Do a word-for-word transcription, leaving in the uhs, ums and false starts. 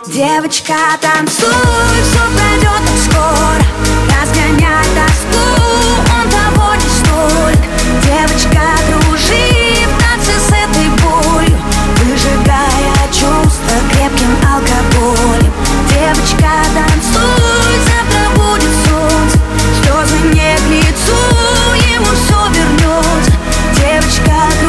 Девочка, танцуй, все пройдет так скоро. Разгоняй тоску, он того не стоит. Девочка, кружи в танце с этой болью, выжигая чувства крепким алкоголем. Девочка, танцуй, завтра будет солнце, слезы не к лицу, ему все вернется. Девочка,